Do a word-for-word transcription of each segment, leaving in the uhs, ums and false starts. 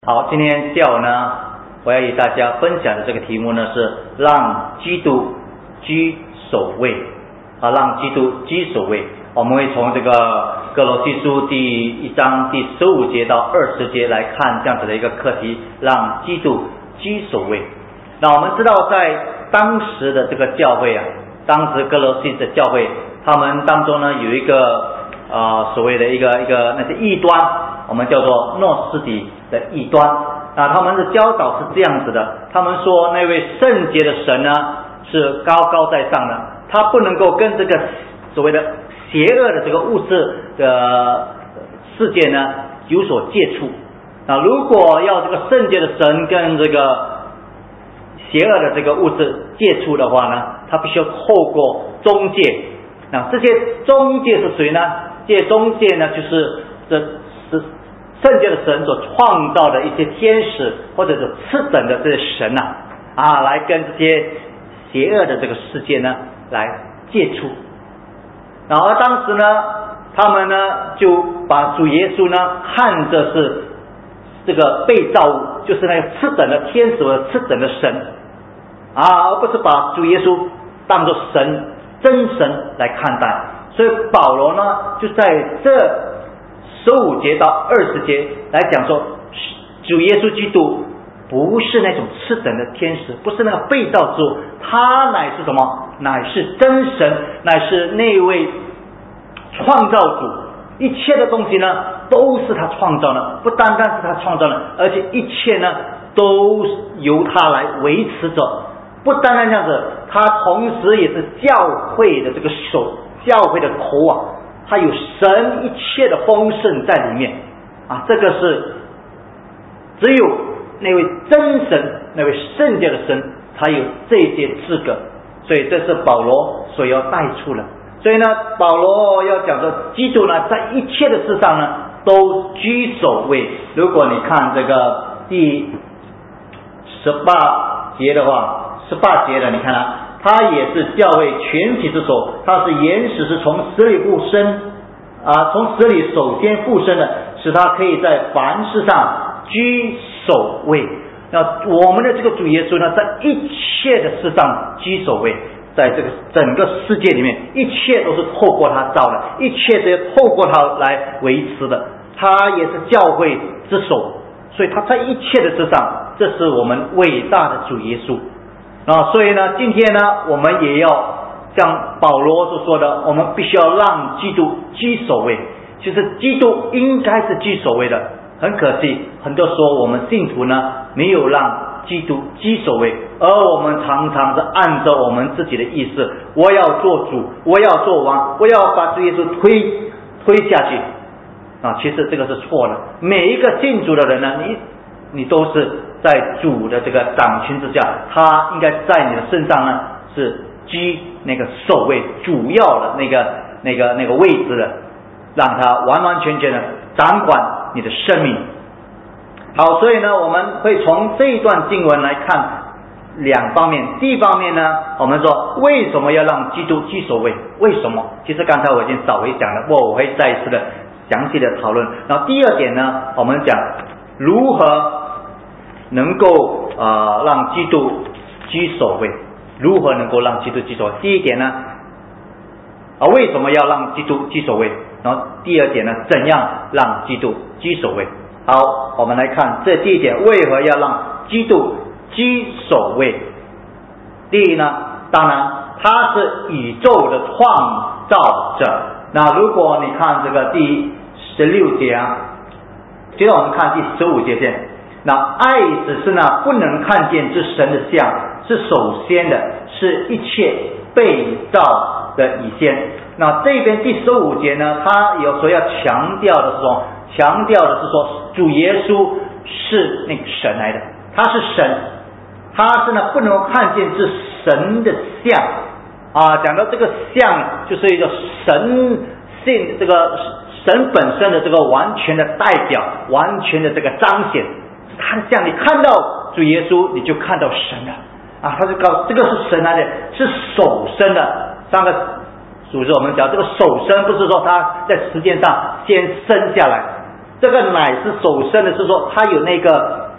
好，今天下午呢，我要与大家分享的这个题目呢是让基督居首位啊，让基督居首位。我们会从这个哥罗西书第一章第十五节到二十节来看这样子的一个课题，让基督居首位。那我们知道，在当时的这个教会啊，当时哥罗西的教会，他们当中呢有一个呃所谓的一个一个那些异端，我们叫做诺斯底的异端。那他们的教导是这样子的，他们说那位圣洁的神呢是高高在上的，他不能够跟这个所谓的邪恶的这个物质的世界呢有所接触。那如果要这个圣洁的神跟这个邪恶的这个物质接触的话呢，他必须要透过中介。那这些中介是谁呢？这些中介呢，就是这是圣洁的神所创造的一些天使或者是次等的这些神呐、啊，啊，来跟这些邪恶的这个世界呢来接触。然后当时呢，他们呢就把主耶稣呢看着是这个被造物，就是那个次等的天使和次等的神啊，而不是把主耶稣当作神真神来看待。所以保罗呢就在这十五节到二十节来讲说，主耶稣基督不是那种次等的天使，不是那个被造之物，他乃是什么？乃是真神，乃是那位创造主。一切的东西呢都是他创造的，不单单是他创造的，而且一切呢都由他来维持着。不单单这样子，他同时也是教会的这个手，教会的头啊，他有神一切的丰盛在里面啊，这个是只有那位真神，那位圣洁的神才有这些资格。所以这是保罗所要带出的。所以呢，保罗要讲说，基督呢在一切的事上呢都居首位。如果你看这个第十八节的话，十八节的你看啊，他也是教会全体之首，他是原始是从死里复生啊，从死里首先复生的，使他可以在凡事上居首位。那我们的这个主耶稣呢，在一切的事上居首位，在这个整个世界里面，一切都是透过他造的，一切都要透过他来维持的，他也是教会之首，所以他在一切的之上，这是我们伟大的主耶稣啊。所以呢，今天呢，我们也要像保罗所说的，我们必须要让基督居首位。其实基督应该是居首位的，很可惜，很多时候我们信徒呢没有让基督居首位，而我们常常是按照我们自己的意思，我要做主，我要做王，我要把主耶稣推推下去啊！其实这个是错的。每一个信主的人呢，你你都是在主的这个掌权之下，他应该在你的身上呢是居那个首位，主要的那个那个那个位置的，让他完完全全的掌管你的生命。好，所以呢，我们会从这一段经文来看两方面。第一方面呢，我们说为什么要让基督居首位？为什么？其实刚才我已经稍微讲了，不过我会再一次的详细的讨论。然后第二点呢，我们讲如何能够呃让基督居首位，如何能够让基督居首位？第一点呢，啊为什么要让基督居首位？然后第二点呢，怎样让基督居首位？好，我们来看这第一点，为何要让基督居首位？第一呢，当然他是宇宙的创造者。那如果你看这个第十六节啊，接着我们看第十五节先。那爱只是那不能看见之神的像，是首先的，是一切被造的以先。那这边第十五节呢，他有所要强调的是说，强调的是说，主耶稣是那个神来的，他是神，他是呢不能看见是神的像啊。讲到这个像，就是一个神性，这个神本身的这个完全的代表，完全的这个彰显，他的像，你看到主耶稣，你就看到神了啊。他就告这个是神来的，是首生的。上个主日我们讲这个首生，不是说他在时间上先生下来，这个乃是首生的，是说他有那个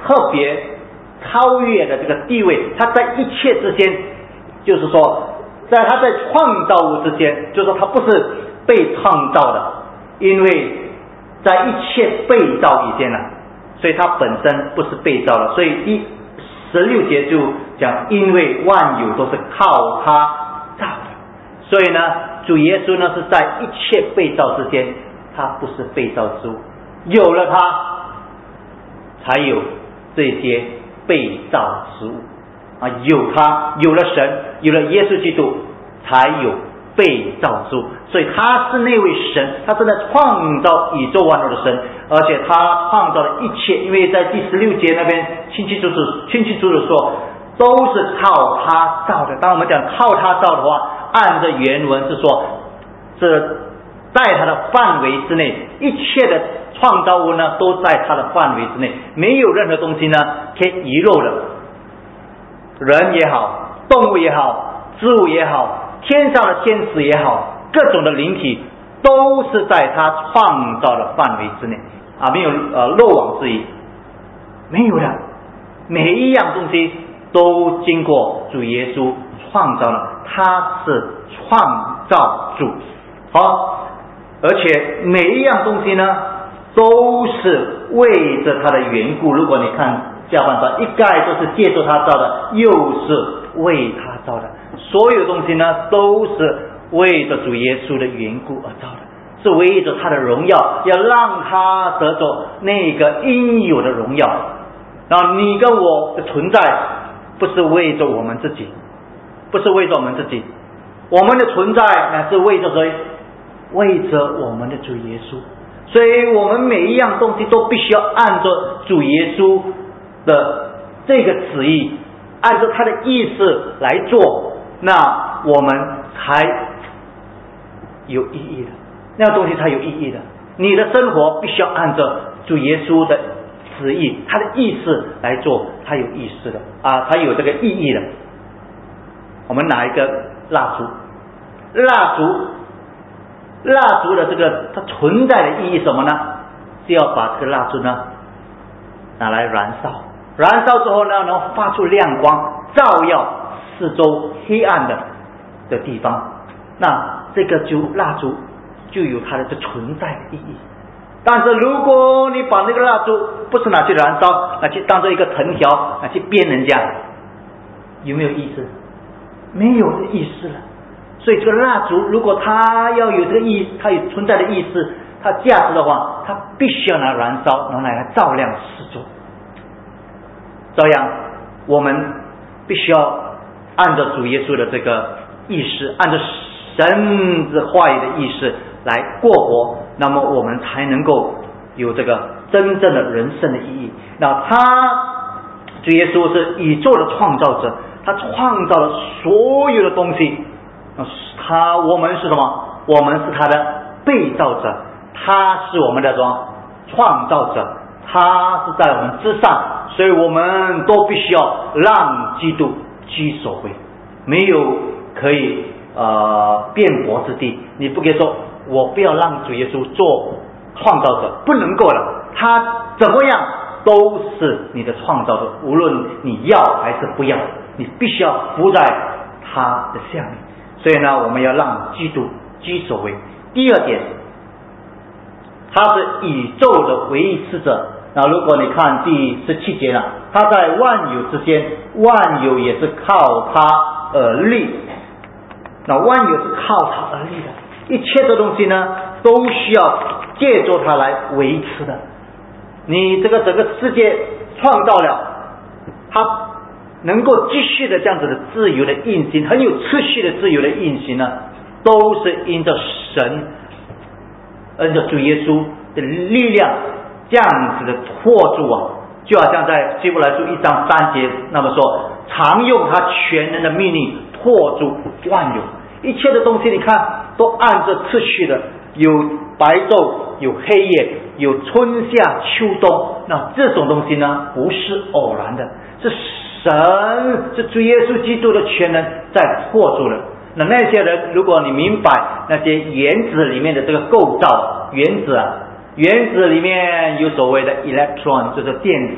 特别超越的这个地位，他在一切之间，就是说在他在创造物之间，就是说他不是被创造的，因为在一切被造以前呢、啊，所以他本身不是被造的。所以第十六节就讲，因为万有都是靠他造的，所以呢主耶稣呢是在一切被造之间，他不是被造之物，有了他才有这些被造之物啊，有他，有了神，有了耶稣基督，才有被造之物。所以他是那位神，他是在创造宇宙万物的神，而且他创造了一切，因为在第十六节那边清清楚楚清清楚楚说都是靠他造的。当我们讲靠他造的话，按着原文是说这在他的范围之内，一切的创造物呢都在他的范围之内，没有任何东西呢可以遗漏的，人也好，动物也好，植物也好，天上的天使也好，各种的灵体都是在他创造的范围之内啊，没有呃漏网之鱼，没有的，每一样东西都经过主耶稣创造了，他是创造主。好，而且每一样东西呢都是为着他的缘故，如果你看下半段，一概都是借助他造的，又是为他造的，所有东西呢都是为着主耶稣的缘故而造的，是为着他的荣耀，要让他得着那个应有的荣耀。然后你跟我的存在不是为着我们自己，不是为着我们自己，我们的存在乃是为着谁？为着我们的主耶稣。所以我们每一样东西都必须要按照主耶稣的这个旨意，按照他的意思来做，那我们才有意义的，那样东西才有意义的。你的生活必须要按照主耶稣的旨意，他的意思来做，才有意思的啊，才有这个意义的。我们拿一个蜡烛，蜡烛蜡烛的这个它存在的意义什么呢？是要把这个蜡烛呢拿来燃烧，燃烧之后呢能发出亮光，照耀四周黑暗的的地方，那这个就蜡烛就有它的这存在的意义。但是如果你把那个蜡烛不是拿去燃烧，拿去当做一个藤条，拿去鞭人家，有没有意思？没有意思了。所以这个蜡烛如果它要有这个意，它有存在的意思，它价值的话，它必须要拿来燃烧，拿来照亮四周。这样我们必须要按照主耶稣的这个意识，按照神之话语的意识来过活，那么我们才能够有这个真正的人生的意义。那他主耶稣是宇宙的创造者，他创造了所有的东西，他我们是什么？我们是他的被造者，他是我们的什么创造者，他是在我们之上，所以我们都必须要让基督居首位，没有可以呃辩驳之地。你不可以说我不要让主耶稣做创造者，不能够了，他怎么样都是你的创造者，无论你要还是不要，你必须要服在他的下面。所以呢，我们要让基督居首位。第二点，他是宇宙的唯一之者。那如果你看第十七节呢，他在万有之间，万有也是靠他而立。那万有是靠他而立的，一切的东西呢，都需要借助他来维持的。你这个整个世界创造了，他能够继续的这样子的自由的运行，很有秩序的自由的运行呢，都是因着神，按照主耶稣的力量这样子的托住啊，就好像在希伯来书一章三节那么说，常用他全能的命令托住万有，一切的东西你看都按着秩序的，有白昼，有黑夜，有春夏秋冬，那这种东西呢不是偶然的，是神，是主耶稣基督的全能在托住了。那那些人，如果你明白那些原子里面的这个构造，原子啊，原子里面有所谓的 electron， 就是电子，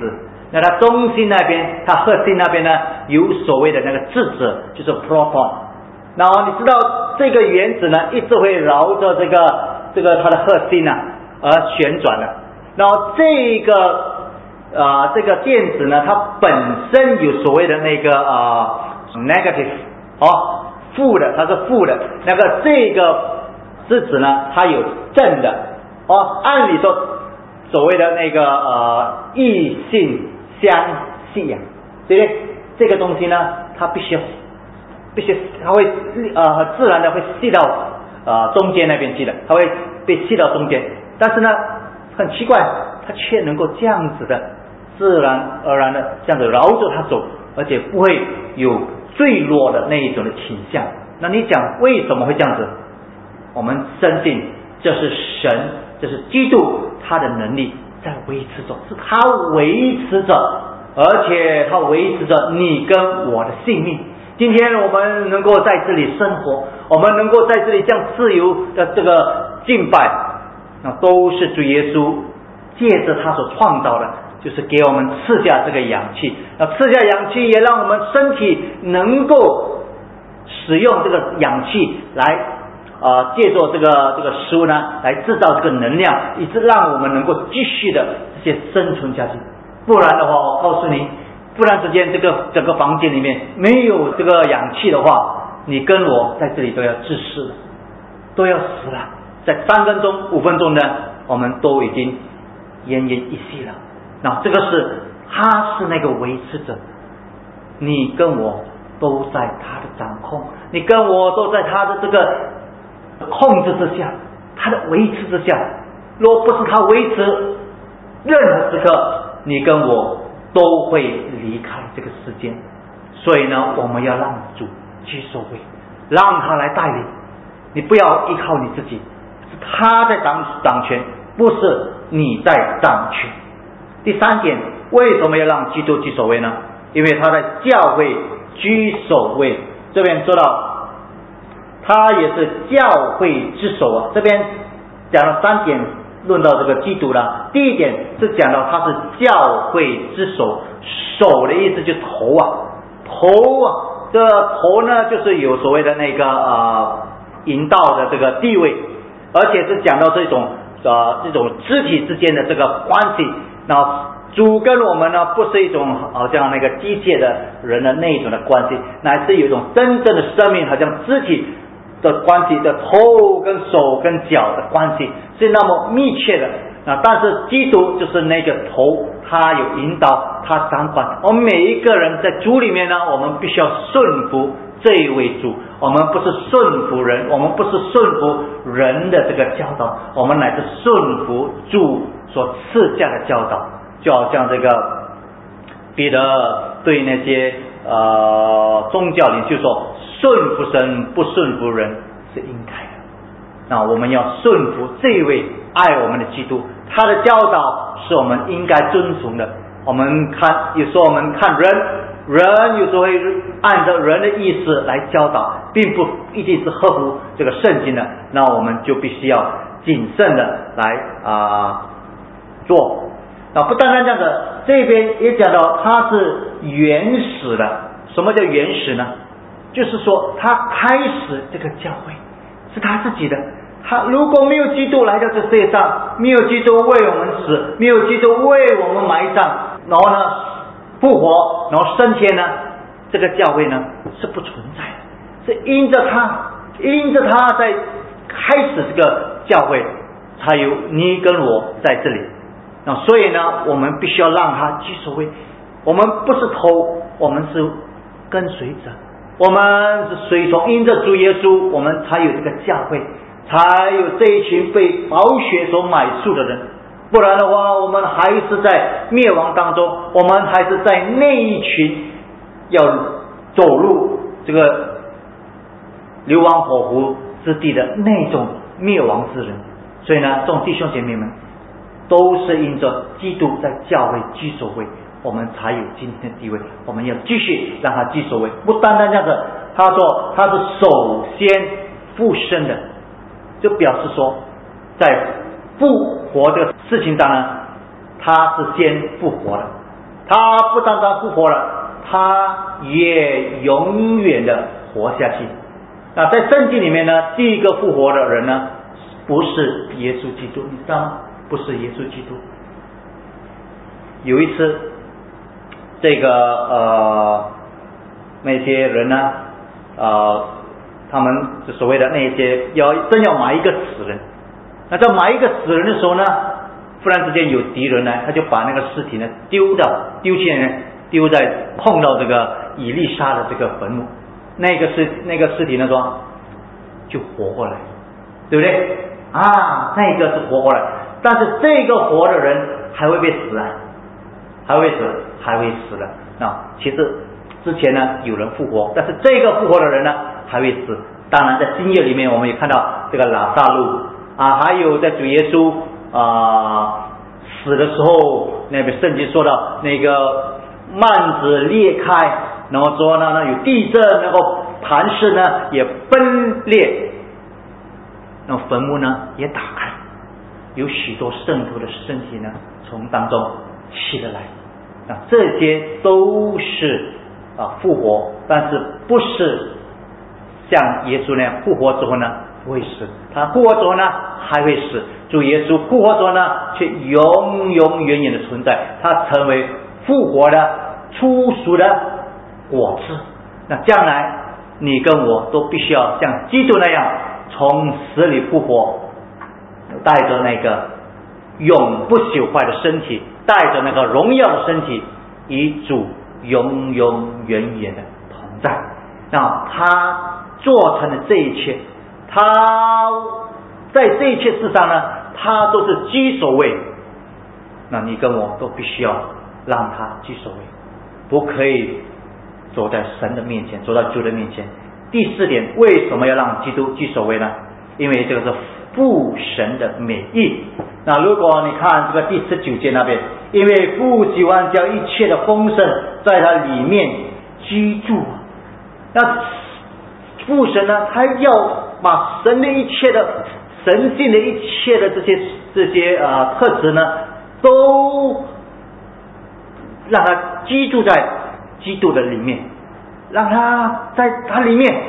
那它中心那边，它核心那边呢，有所谓的那个质子，就是 proton。然后你知道这个原子呢，一直会绕着这个这个它的核心呢、啊、而旋转的。然后这个呃这个电子呢，它本身有所谓的那个呃 negative 哦负的，它是负的。那个这个质子呢，它有正的哦。按理说，所谓的那个呃异性相吸啊，对不对？这个东西呢，它必须必须它会呃很自然的会吸到呃中间那边去的，它会被吸到中间。但是呢，很奇怪，它却能够这样子的自然而然的这样子绕着它走，而且不会有坠落的那一种的倾向。那你讲为什么会这样子？我们深信这是神，这是基督他的能力在维持着，是他维持着，而且他维持着你跟我的性命。今天我们能够在这里生活，我们能够在这里这样自由的这个敬拜，那都是主耶稣借着他所创造的，就是给我们赐下这个氧气。那赐下氧气也让我们身体能够使用这个氧气来呃，借助这个这个食物呢，来制造这个能量，以致让我们能够继续的这些生存下去。不然的话，我告诉你，忽然之间这个整个房间里面没有这个氧气的话，你跟我在这里都要窒息了，都要死了。在三分钟、五分钟呢，我们都已经奄奄一息了。那这个是他是那个维持者，你跟我都在他的掌控，你跟我都在他的这个控制之下，他的维持之下。若不是他维持，任何时刻你跟我都会离开这个世间。所以呢，我们要让主居首位，让他来带领，你不要依靠你自己，是他在掌掌权，不是你在掌权。第三点，为什么要让基督居首位呢？因为他在教会居首位。这边说到他也是教会之首啊。这边讲了三点，论到这个基督了。第一点是讲到他是教会之首，首的意思就是头啊，头啊，这头呢就是有所谓的那个呃引导的这个地位，而且是讲到这种呃这种肢体之间的这个关系。那主跟我们呢，不是一种好像那个机械的人的那一种的关系，乃是有一种真正的生命，好像肢体的关系的头跟手跟脚的关系是那么密切的。啊，但是基督就是那个头，他有引导，他掌管。我们每一个人在主里面呢，我们必须要顺服这一位主，我们不是顺服人，我们不是顺服人的这个教导，我们乃是顺服主所赐下的教导。就好像这个彼得对那些呃宗教领袖说，顺服神不顺服人是应该的。那我们要顺服这一位爱我们的基督，他的教导是我们应该遵从的。我们看有时候我们看人人有时候会按照人的意思来教导，并不一定是合乎这个圣经的，那我们就必须要谨慎的来啊、呃、做。那不单单这样子，这边也讲到他是原始的。什么叫原始呢？就是说他开始这个教会是他自己的，他如果没有基督来到这世界上，没有基督为我们死，没有基督为我们埋葬，然后呢复活，然后升天呢，这个教会呢是不存在的。是因着他因着他在开始这个教会，才有你跟我在这里。那所以呢，我们必须要让他居首位。我们不是头，我们是跟随者，我们是随从，因着主耶稣，我们才有这个教会，才有这一群被宝血所买赎的人。不然的话，我们还是在灭亡当中，我们还是在那一群要走入这个流亡火湖之地的那种灭亡之人。所以呢，这种弟兄姐妹们，都是因着基督在教会居首位，我们才有今天的地位。我们要继续让他居首位，不单单这样子。他说他是首先复生的，就表示说在复活这个事情上呢，他是先复活的， 他不单单复活了，他也永远的活下去。那在圣经里面呢，第一个复活的人呢，不是耶稣基督，你知道吗？不是耶稣基督。有一次，这个呃那些人呢，呃，他们所谓的那些要真要买一个死人，那在买一个死人的时候呢，忽然之间有敌人呢，他就把那个尸体呢丢到丢进呢丢在碰到这个以利沙的这个坟墓，那个尸那个尸体呢说就活过来，对不对啊？那个是活过来，但是这个活的人还会被死啊，还会死，还会死的。那其实之前呢有人复活，但是这个复活的人呢还会死。当然在新约里面我们也看到这个拉撒路啊，还有在主耶稣啊死的时候，那个圣经说到那个幔子裂开，然后说呢有地震，然后磐石呢也分裂，那坟墓呢也打开，有许多圣徒的身体呢从当中起得来。那这些都是啊复活，但是不是像耶稣那样复活之后呢不会死，他复活之后呢还会死。主耶稣复活之后呢却永永远远的存在，他成为复活的初熟的果子。那将来你跟我都必须要像基督那样从死里复活，带着那个永不朽坏的身体，带着那个荣耀的身体，与主永永远远的同在。那他做成的这一切，他在这一切事上呢，他都是居首位。那你跟我都必须要让他居首位，不可以走在神的面前，走到主的面前。第四点，为什么要让基督居首位呢？因为这个是父神的美意。那如果你看这个第十九节那边，因为父喜欢将一切的丰盛在他里面居住，那父神呢，他要把神的一切的神性的一切的这些这些呃特质呢，都让他居住在基督的里面，让他在他里面。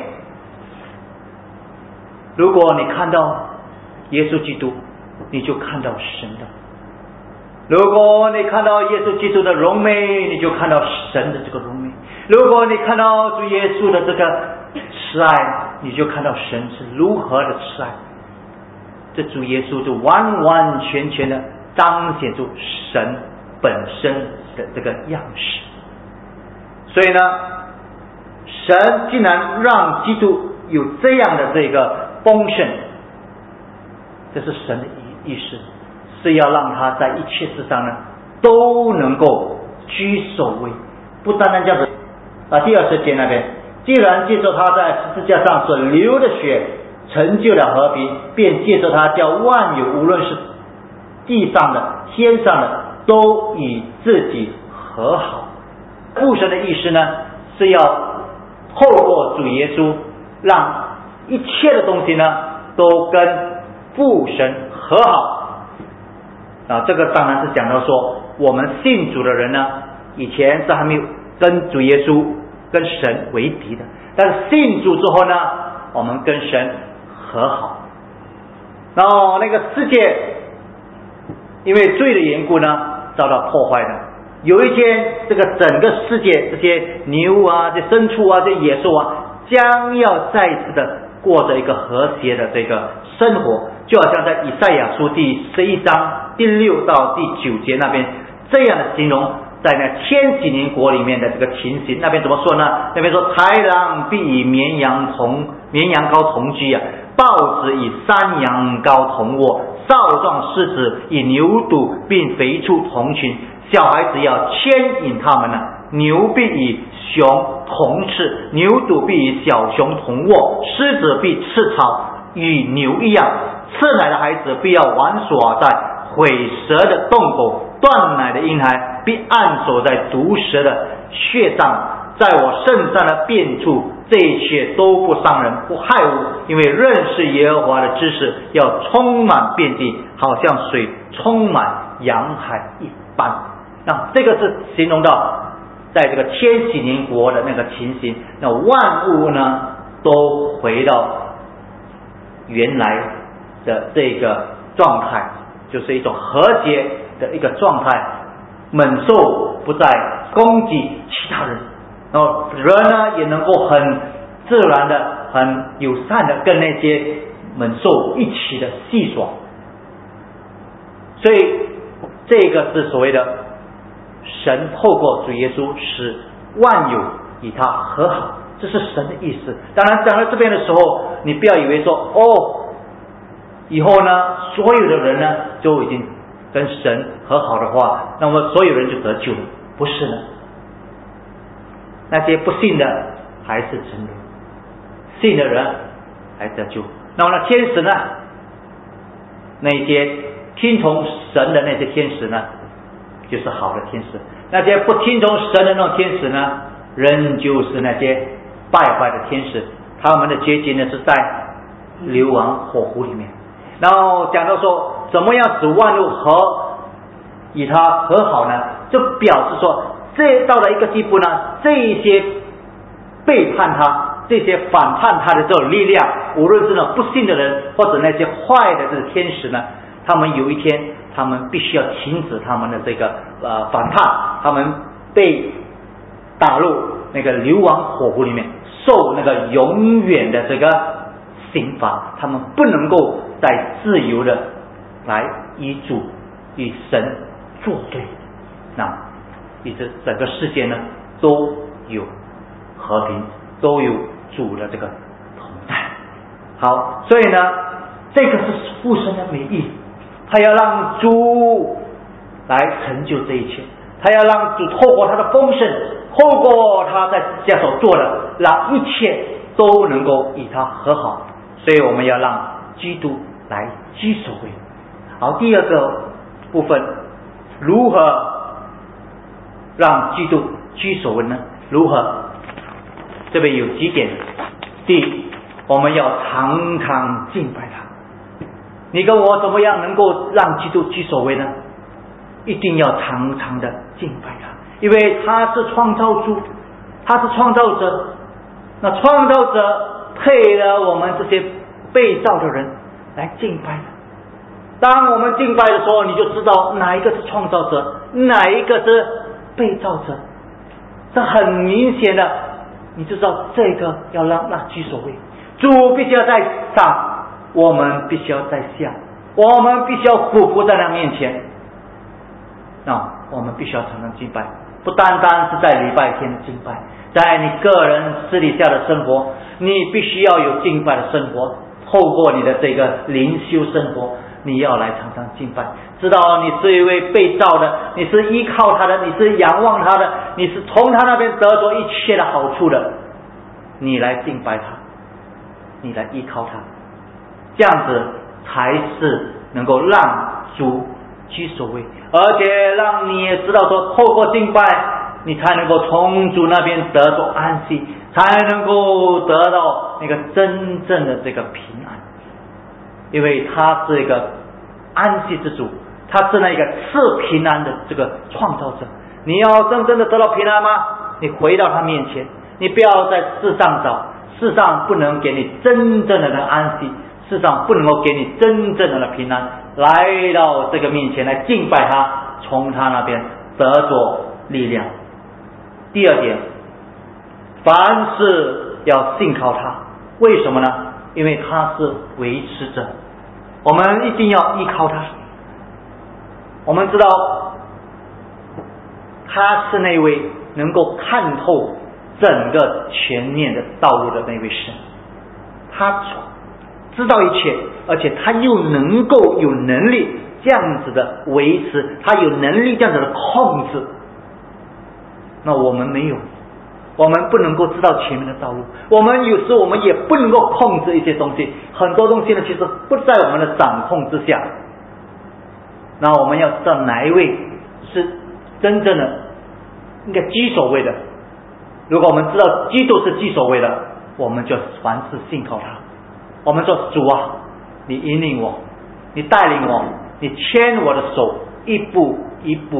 如果你看到耶稣基督，你就看到神的；如果你看到耶稣基督的荣美，你就看到神的这个荣美；如果你看到主耶稣的这个慈爱，你就看到神是如何的慈爱。这主耶稣就完完全全的彰显出神本身的这个样式。所以呢，神竟然让基督有这样的这个丰盛，这是神的意思，是要让他在一切事上呢都能够居首位。不单单这样子啊，第二十节那边，既然借着他在十字架上所流的血成就了和平，便借着他叫万有，无论是地上的天上的，都与自己和好。父神的意思呢，是要透过主耶稣，让一切的东西呢都跟父神和好。啊，这个当然是讲到说，我们信主的人呢，以前是还没有跟主耶稣跟神为敌的，但是信主之后呢，我们跟神和好。然后那个世界因为罪的缘故呢遭到破坏的，有一天这个整个世界这些牛啊、这牲畜啊、这野兽啊，将要再次的过着一个和谐的这个生活，就好像在以赛亚书第十一章第六到第九节那边这样的形容，在那千禧年国里面的这个情形。那边怎么说呢？那边说豺狼必与绵羊同绵羊羔同居啊，豹子与山羊羔同卧，少壮狮子与牛犊并肥畜同群，小孩子要牵引他们呢、啊。牛必与熊同吃，牛犊必与小熊同卧，狮子必吃草，与牛一样。吃奶的孩子必要玩耍在毁蛇的洞口，断奶的婴孩必按守在毒蛇的穴上。在我圣山的遍处，这一切都不伤人不害物，因为认识耶和华的知识要充满遍地，好像水充满洋海一般。 那这个是形容到在这个千禧年国的那个情形，那万物呢都回到原来的这个状态，就是一种和谐的一个状态，猛兽不再攻击其他人，然后人呢也能够很自然的、很友善的跟那些猛兽一起的戏耍。所以这个是所谓的神透过主耶稣使万有与他和好，这是神的意思。当然讲到这边的时候，你不要以为说哦，以后呢所有的人呢就已经跟神和好的话，那么所有人就得救了，不是的。那些不信的还是沉沦，信的人还得救。那么呢天使呢，那些听从神的那些天使呢就是好的天使，那些不听从神的那种天使呢，仍旧是那些败坏的天使，他们的结局呢是在流亡火湖里面。然后讲到说怎么样使万物和与他和好呢，就表示说这到了一个地步呢，这一些背叛他、这些反叛他的这种力量，无论是呢不信的人或者那些坏的这个天使呢，他们有一天他们必须要停止他们的这个呃反叛，他们被打入那个流亡火湖里面，受那个永远的这个刑罚，他们不能够再自由的来与主与神作对，那以致整个世界呢都有和平，都有主的这个同在。好，所以呢这个是父神的美意，他要让主来成就这一切，他要让主透过他的丰盛，透过他在自家所做的，让一切都能够与他和好。所以我们要让基督来居首位。好，第二个部分，如何让基督居首位呢？如何？这边有几点。第一，我们要常常敬拜他。你跟我怎么样能够让基督居首位呢？一定要常常的敬拜他，因为他是创造主，他是创造者。那创造者配了我们这些被造的人来敬拜他。当我们敬拜的时候，你就知道哪一个是创造者，哪一个是被造者，这很明显的，你就知道这个要让那居首位。主必须要在上，我们必须要在下，我们必须要俯伏在他面前。那我们必须要常常敬拜，不单单是在礼拜天的敬拜，在你个人私底下的生活，你必须要有敬拜的生活。透过你的这个灵修生活，你要来常常敬拜，知道你是一位被造的，你是依靠他的，你是仰望他的，你是从他那边得着一切的好处的，你来敬拜他，你来依靠他，这样子才是能够让主居首位，而且让你也知道说，透过敬拜你才能够从主那边得着安息，才能够得到那个真正的这个平安。因为他是一个安息之主，他是那个赐平安的这个创造者。你要真正的得到平安吗？你回到他面前，你不要在世上找，世上不能给你真正的那个安息，世上不能够给你真正的那个平安。来到这个面前来敬拜他，从他那边得着力量。第二点，凡事要信靠他。为什么呢？因为他是维持者，我们一定要依靠他。我们知道他是那位能够看透整个全面的道路的那位神，他知道一切，而且他又能够有能力这样子的维持，他有能力这样子的控制。那我们没有，我们不能够知道前面的道路，我们有时候我们也不能够控制一些东西，很多东西呢其实不在我们的掌控之下。那我们要知道哪一位是真正的应该居首位的。如果我们知道基督是居首位的，我们就凡事信靠他。我们说，主啊，你引领我，你带领我，你牵我的手，一步一步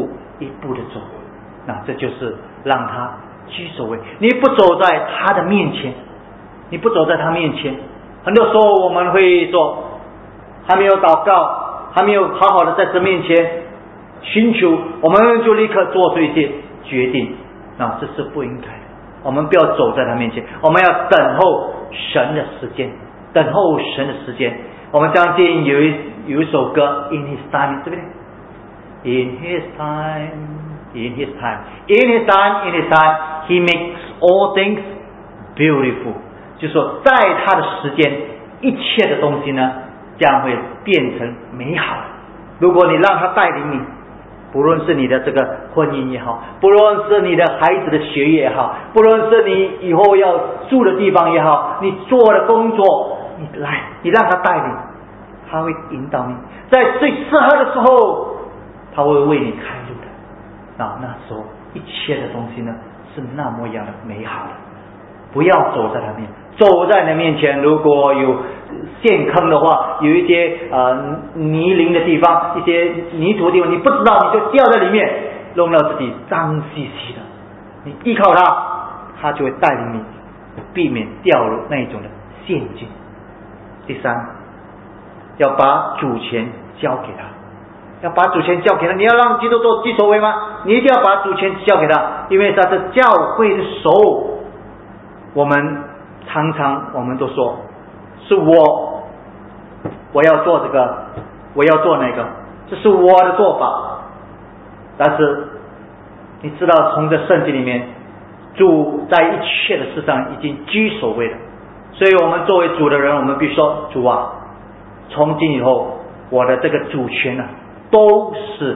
一步的走。那这就是让他居首位。你不走在他的面前，你不走在他面前，很多时候我们会说还没有祷告，还没有好好的在这面前寻求，我们就立刻做出一些决定，那这是不应该的。我们不要走在他面前，我们要等候神的时间，等候神的时间。我们相信有一有一首歌 In His Time， 对不对？ In His Time In His Time In His Time In His Time He makes all things beautiful， 就说在他的时间，一切的东西呢将会变成美好。如果你让他带领你，不论是你的这个婚姻也好，不论是你的孩子的学业也好，不论是你以后要住的地方也好，你做的工作，你来，你让他带领，他会引导你，在最适合的时候，他会为你开路的。啊，那时候一切的东西呢是那么样的美好的。不要走在他面，走在你面前，如果有陷坑的话，有一些呃泥泞的地方，一些泥土的地方，你不知道，你就掉在里面，弄到自己脏兮兮的。你依靠他，他就会带领你，避免掉入那种的陷阱。第三，要把主权交给他，要把主权交给他。你要让基督做居首位吗？你一定要把主权交给他，因为他是教会的首。我们常常我们都说是我我要做这个，我要做那个，这是我的做法。但是你知道，从这圣经里面，主在一切的事上已经居首位了。所以我们作为主的人，我们必须说，主啊，从今以后我的这个主权呢、啊，都是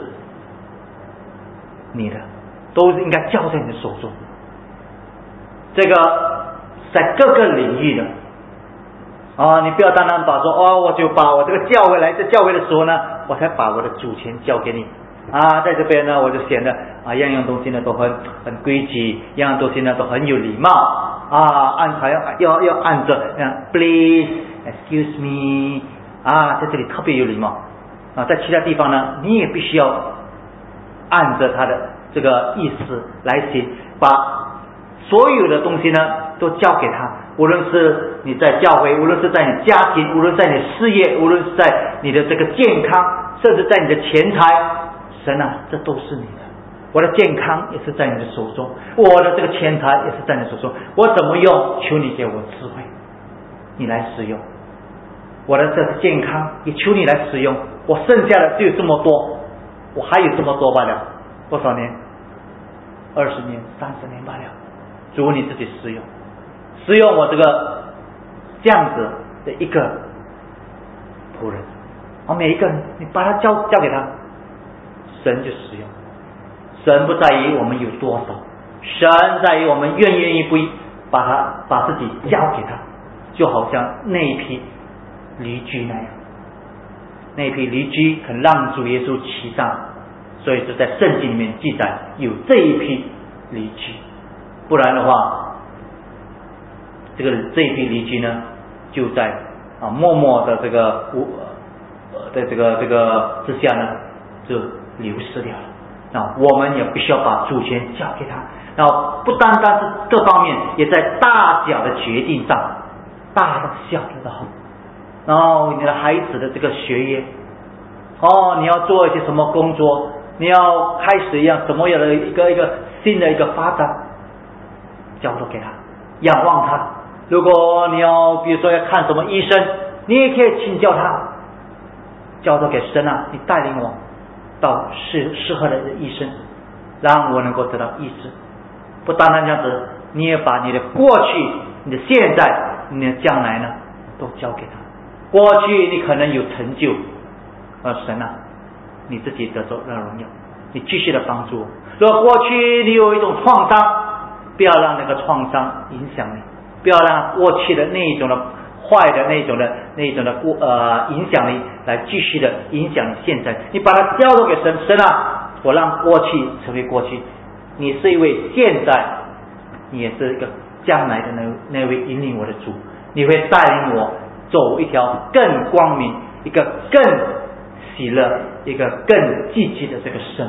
你的，都应该交在你的手中。这个在各个领域的啊，你不要单单把说哦，我就把我这个教会来这教会的时候呢，我才把我的主权交给你啊，在这边呢，我就显得啊，样样东西呢都很很规矩，样样东西呢都很有礼貌啊，按还要要要按着啊 ，please excuse me 啊，在这里特别有礼貌啊，在其他地方呢，你也必须要按着他的这个意思来写，把所有的东西呢都交给他，无论是你在教会，无论是在你家庭，无论在你事业，无论是在你的这个健康，甚至在你的钱财，神啊，这都是你的。我的健康也是在你的手中，我的这个钱财也是在你手中，我怎么用，求你给我智慧，你来使用。我的这个健康也求你来使用，我剩下的只有这么多，我还有这么多罢了，多少年？二十年、三十年罢了。主你自己使用，使用我这个这样子的一个仆人，啊，每一个人你把它交交给他，神就使用。神不在于我们有多少，神在于我们愿愿意不把他把自己交给他，就好像那一批驴驹那样，那一批驴驹肯让主耶稣骑上，所以是在圣经里面记载有这一批驴驹。不然的话，这个这一批驴驹呢，就在啊默默的这个无呃的这个这个之下呢，就流失掉了。那我们也必须要把主权交给他。然后不单单是各方面，也在大小的决定上，大的小的都好。然后你的孩子的这个学业，哦，你要做一些什么工作，你要开始一样什么样的一个一个新的一个发展。交托给他，仰望他。如果你要比如说要看什么医生，你也可以请教他，交托给神啊，你带领我到适适合的医生，让我能够得到医治。不单单这样子，你也把你的过去、你的现在、你的将来呢，都交给他。过去你可能有成就，而神啊，你自己得着那荣耀，你继续的帮助我。如果过去你有一种创伤，不要让那个创伤影响你，不要让过去的那一种的坏的那种的那一种的过呃影响力来继续的影响你现在。你把它交托给神，神啊，我让过去成为过去。你是一位现在，你也是一个将来的那那位引领我的主，你会带领我走一条更光明、一个更喜乐、一个更积极的这个生命。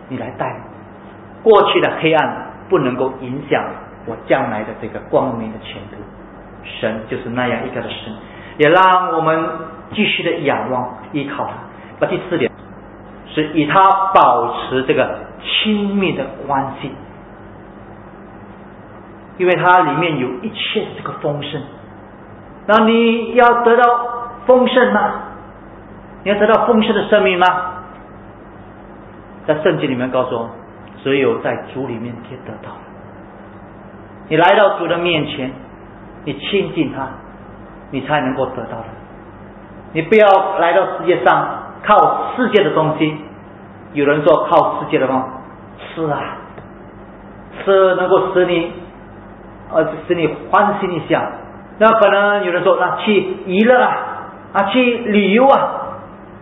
你来带领。过去的黑暗不能够影响我将来的这个光明的前途。神就是那样一个的神，也让我们继续的仰望依靠他。那第四点是以他保持这个亲密的关系，因为它里面有一切的这个丰盛。那你要得到丰盛吗？你要得到丰盛的生命吗？在圣经里面告诉我，只有在主里面可以得到。你来到主的面前，你亲近他，你才能够得到的。你不要来到世界上靠世界的东西。有人说靠世界的东西，吃啊，吃能够使你呃使你欢心一下。那可能有人说那去娱乐啊，啊去旅游啊，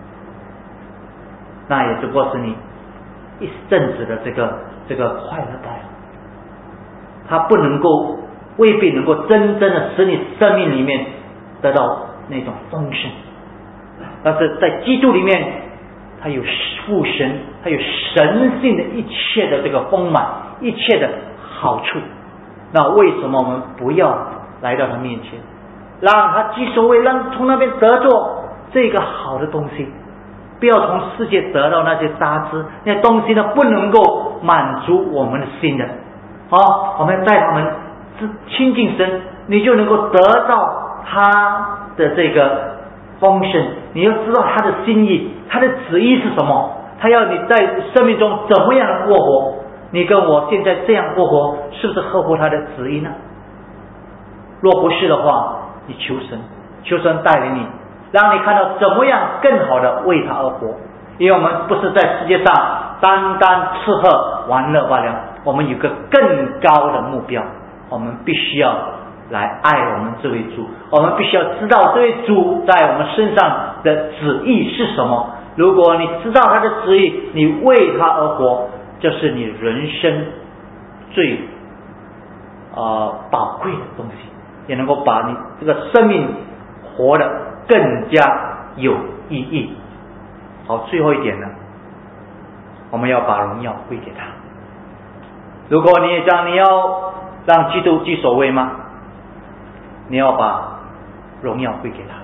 那也只不过是你一阵子的这个这个快乐罢了。它不能够，未必能够真正的使你生命里面得到那种丰盛。但是在基督里面，它有父神，它有神性的一切的这个丰满，一切的好处。那为什么我们不要来到他面前，让他居首位，让从那边得着这个好的东西？不要从世界得到那些杂质，那些东西呢，不能够满足我们的心的。好，我们带他们亲近神，你就能够得到他的这个丰盛。你要知道他的心意，他的旨意是什么，他要你在生命中怎么样的过活。你跟我现在这样过活，是不是合乎他的旨意呢？若不是的话，你求神，求神带领你，让你看到怎么样更好的为他而活。因为我们不是在世界上单单吃喝玩乐罢了，我们有个更高的目标，我们必须要来爱我们这位主，我们必须要知道这位主在我们身上的旨意是什么。如果你知道他的旨意，你为他而活，这是你人生最呃宝贵的东西，也能够把你这个生命活得更加有意义。好，最后一点呢，我们要把荣耀归给他。如果你也讲你要让基督居首位吗？你要把荣耀归给他。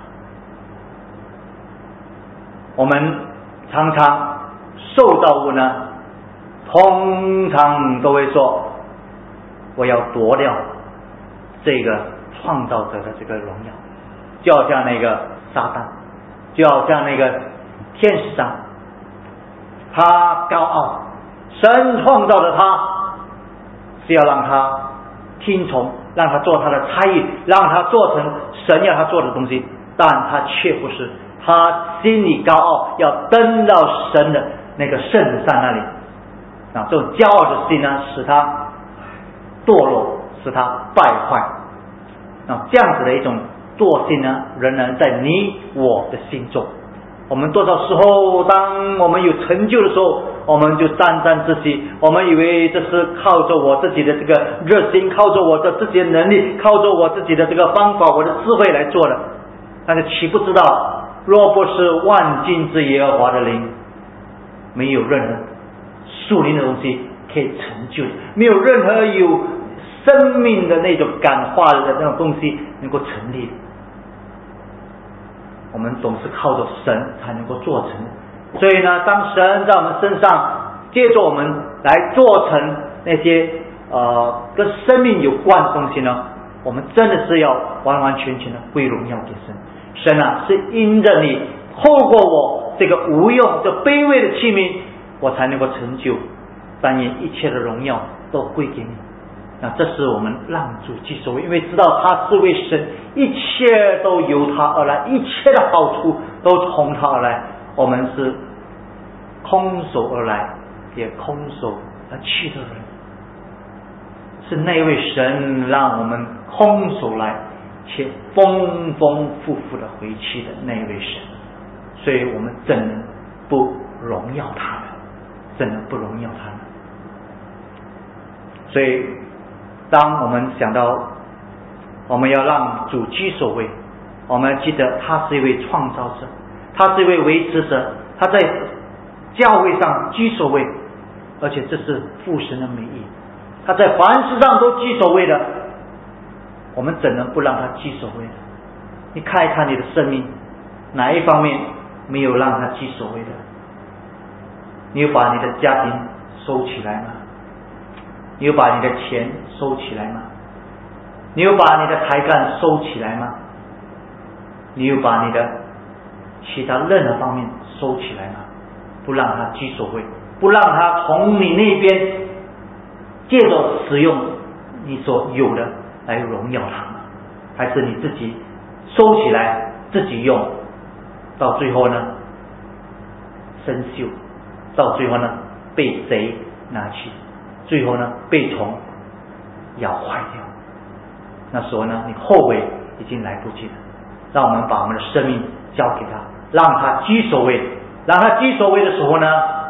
我们常常受造物呢，通常都会说，我要夺掉这个创造者的这个荣耀，就好像那个撒旦，就好像那个天使长，他高傲，神创造的他是要让他听从，让他做他的差役，让他做成神要他做的东西，但他却不是，他心里高傲，要登到神的那个圣山那里。啊，这种骄傲的心呢，使他堕落，使他败坏。啊，这样子的一种惰性呢，仍然在你我的心中。我们多少时候，当我们有成就的时候，我们就沾沾自喜，我们以为这是靠着我自己的这个热心，靠着我的自己的能力，靠着我自己的这个方法，我的智慧来做的。但是岂不知道，若不是万军之耶和华的灵，没有任何属灵的东西可以成就，没有任何有生命的那种感化的那种东西能够成立的。我们总是靠着神才能够做成。所以呢，当神在我们身上借着我们来做成那些呃跟生命有关的东西呢，我们真的是要完完全全的归荣耀给神。神啊，是因着你透过我这个无用这卑微的器皿，我才能够成就，但愿一切的荣耀都归给你。那这是我们让主居首位，因为知道他是为神，一切都由他而来，一切的好处都从他而来。我们是空手而来，也空手而去的人，是那位神让我们空手来，且丰丰富富的回去的那位神。所以我们怎能不荣耀他呢？怎能不荣耀他呢？所以当我们想到我们要让主居首位，我们要记得他是一位创造者，他是一位维持者，他在教会上居首位， 而且这是父神的美意，他在凡事上都居首位的，我们怎能不让他居首位呢？你看一看你的生命，哪一方面没有让他居首位的？你有把你的家庭收起来吗？你有把你的钱收起来吗？你有把你的才干收起来吗？你有把你的其他任何方面收起来吗？不让他居首位，不让他从你那边借着使用你所有的来荣耀他吗？还是你自己收起来自己用，到最后呢生锈，到最后呢被贼拿去，最后呢被虫咬坏掉，那时候呢你后悔已经来不及了。让我们把我们的生命交给他，让他居首位，让他居首位的时候呢，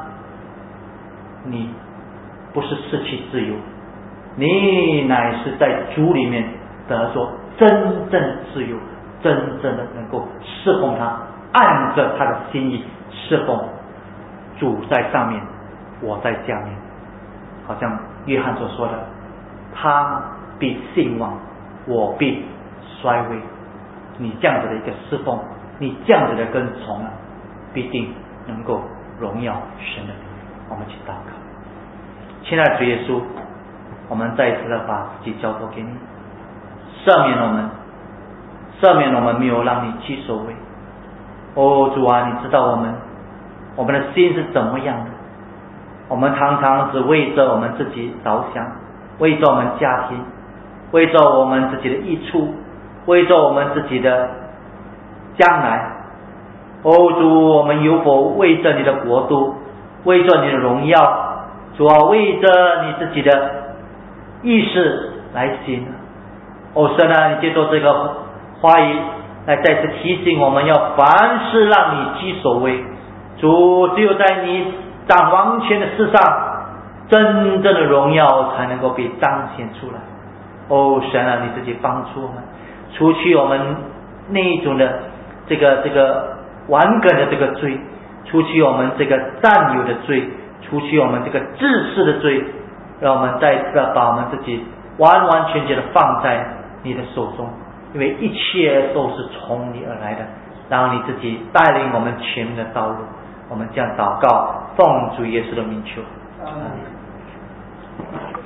你不是失去自由，你乃是在主里面得着真正自由，真正的能够侍奉他，按着他的心意侍奉。主在上面，我在下面，好像约翰所说的，他必兴旺，我必衰微。你这样子的一个侍奉，你这样子的跟从啊，必定能够荣耀神的名。我们去祷告。亲爱的主耶稣，我们再一次的把自己交托给你，赦免我们，赦免我们没有让你居首位。哦主啊，你知道我们我们的心是怎么样的，我们常常只为着我们自己着想，为着我们家庭，为着我们自己的益处，为着我们自己的将来。哦主，我们有否为着你的国度，为着你的荣耀，主啊，为着你自己的意识来行？哦神啊，你借着这个话语来再次提醒我们，要凡事让你居首位。主，只有在你掌王权的事上，真正的荣耀才能够被彰显出来。哦神啊，你自己帮助我们，除去我们那一种的这个这个顽梗的这个罪，除去我们这个占有的罪，除去我们这个自私的罪，让我们再次的把我们自己完完全全的放在你的手中，因为一切都是从你而来的，让你自己带领我们前面的道路。我们这样祷告，奉主耶稣的名求。